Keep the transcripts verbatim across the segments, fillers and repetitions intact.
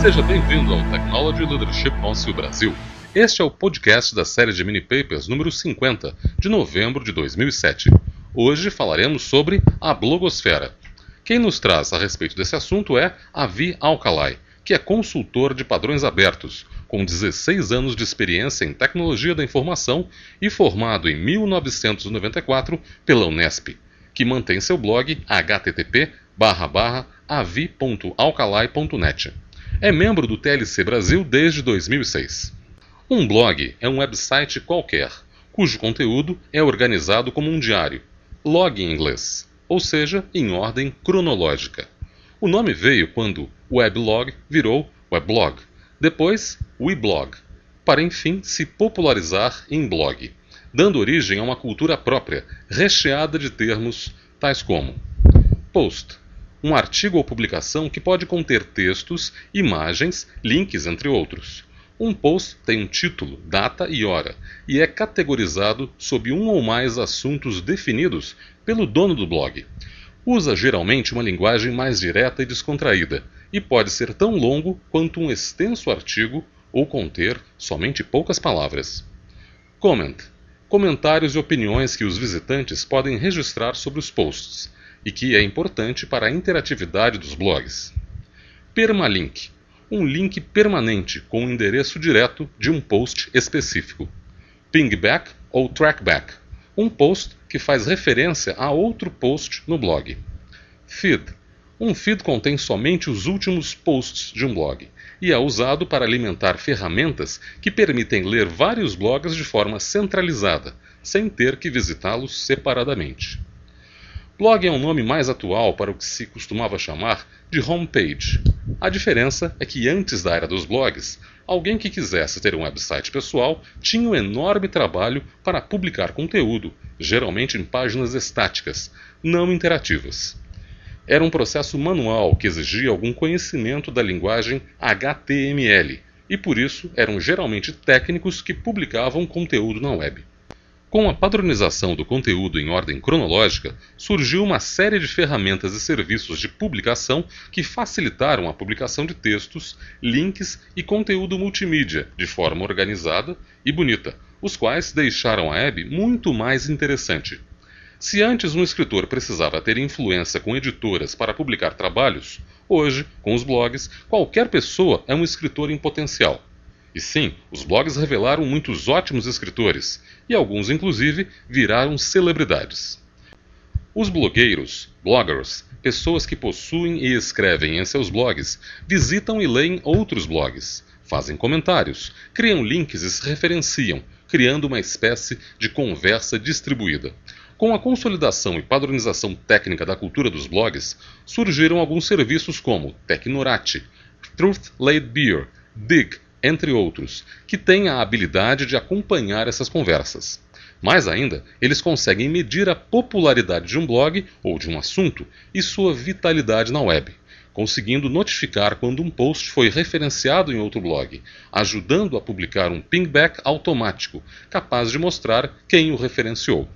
Seja bem-vindo ao Technology Leadership Council Brasil. Este é o podcast da série de mini-papers número cinquenta, de novembro de dois mil e sete. Hoje falaremos sobre a blogosfera. Quem nos traz a respeito desse assunto é Avi Alcalay, que é consultor de padrões abertos, com dezesseis anos de experiência em tecnologia da informação e formado em mil novecentos e noventa e quatro pela Unesp, que mantém seu blog h t t p barra barra avi ponto alcalay ponto net. É membro do T L C Brasil desde dois mil e seis. Um blog é um website qualquer, cujo conteúdo é organizado como um diário, log em inglês, ou seja, em ordem cronológica. O nome veio quando weblog virou weblog, depois weblog, para enfim se popularizar em blog, dando origem a uma cultura própria, recheada de termos tais como post, um artigo ou publicação que pode conter textos, imagens, links, entre outros. Um post tem um título, data e hora, e é categorizado sob um ou mais assuntos definidos pelo dono do blog. Usa geralmente uma linguagem mais direta e descontraída, e pode ser tão longo quanto um extenso artigo ou conter somente poucas palavras. Comment. Comentários e opiniões que os visitantes podem registrar sobre os posts, e que é importante para a interatividade dos blogs. Permalink. Um link permanente com o endereço direto de um post específico. Pingback ou trackback. Um post que faz referência a outro post no blog. Feed. Um feed contém somente os últimos posts de um blog e é usado para alimentar ferramentas que permitem ler vários blogs de forma centralizada, sem ter que visitá-los separadamente. Blog é um nome mais atual para o que se costumava chamar de homepage. A diferença é que antes da era dos blogs, alguém que quisesse ter um website pessoal tinha um enorme trabalho para publicar conteúdo, geralmente em páginas estáticas, não interativas. Era um processo manual que exigia algum conhecimento da linguagem H T M L, e por isso eram geralmente técnicos que publicavam conteúdo na web. Com a padronização do conteúdo em ordem cronológica, surgiu uma série de ferramentas e serviços de publicação que facilitaram a publicação de textos, links e conteúdo multimídia de forma organizada e bonita, os quais deixaram a web muito mais interessante. Se antes um escritor precisava ter influência com editoras para publicar trabalhos, hoje, com os blogs, qualquer pessoa é um escritor em potencial. E sim, os blogs revelaram muitos ótimos escritores, e alguns inclusive viraram celebridades. Os blogueiros, bloggers, pessoas que possuem e escrevem em seus blogs, visitam e leem outros blogs, fazem comentários, criam links e se referenciam, criando uma espécie de conversa distribuída. Com a consolidação e padronização técnica da cultura dos blogs, surgiram alguns serviços como Technorati, Truth Laid Beer, Digg, entre outros, que têm a habilidade de acompanhar essas conversas. Mais ainda, eles conseguem medir a popularidade de um blog ou de um assunto e sua vitalidade na web, conseguindo notificar quando um post foi referenciado em outro blog, ajudando a publicar um pingback automático, capaz de mostrar quem o referenciou.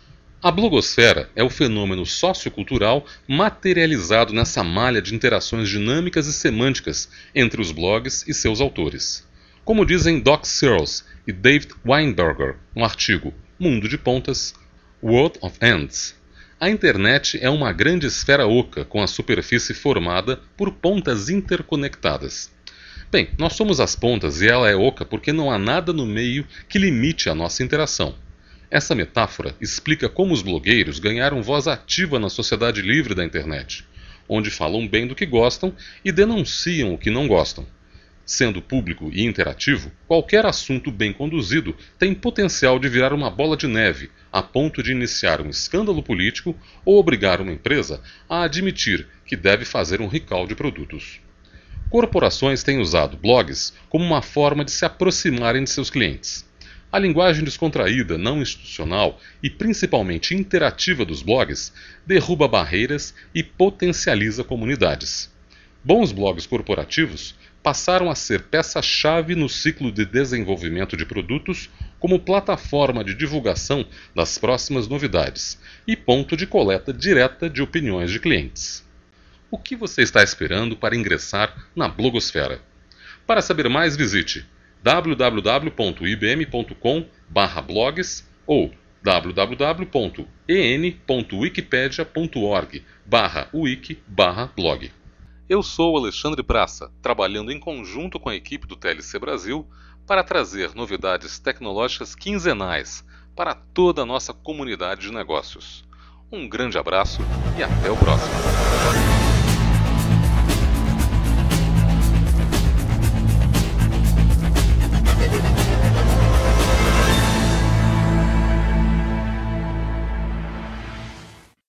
A blogosfera é o fenômeno sociocultural materializado nessa malha de interações dinâmicas e semânticas entre os blogs e seus autores. Como dizem Doc Searls e David Weinberger no artigo Mundo de Pontas, World of Ends, a internet é uma grande esfera oca com a superfície formada por pontas interconectadas. Bem, nós somos as pontas e ela é oca porque não há nada no meio que limite a nossa interação. Essa metáfora explica como os blogueiros ganharam voz ativa na sociedade livre da internet, onde falam bem do que gostam e denunciam o que não gostam. Sendo público e interativo, qualquer assunto bem conduzido tem potencial de virar uma bola de neve, a ponto de iniciar um escândalo político ou obrigar uma empresa a admitir que deve fazer um recall de produtos. Corporações têm usado blogs como uma forma de se aproximarem de seus clientes. A linguagem descontraída, não institucional e principalmente interativa dos blogs derruba barreiras e potencializa comunidades. Bons blogs corporativos passaram a ser peça-chave no ciclo de desenvolvimento de produtos como plataforma de divulgação das próximas novidades e ponto de coleta direta de opiniões de clientes. O que você está esperando para ingressar na blogosfera? Para saber mais, visite w w w ponto i b m ponto com barra blogs ou w w w ponto e n ponto wikipedia ponto org barra wiki barra blog. Eu sou Alexandre Praça, trabalhando em conjunto com a equipe do T L C Brasil para trazer novidades tecnológicas quinzenais para toda a nossa comunidade de negócios. Um grande abraço e até o próximo!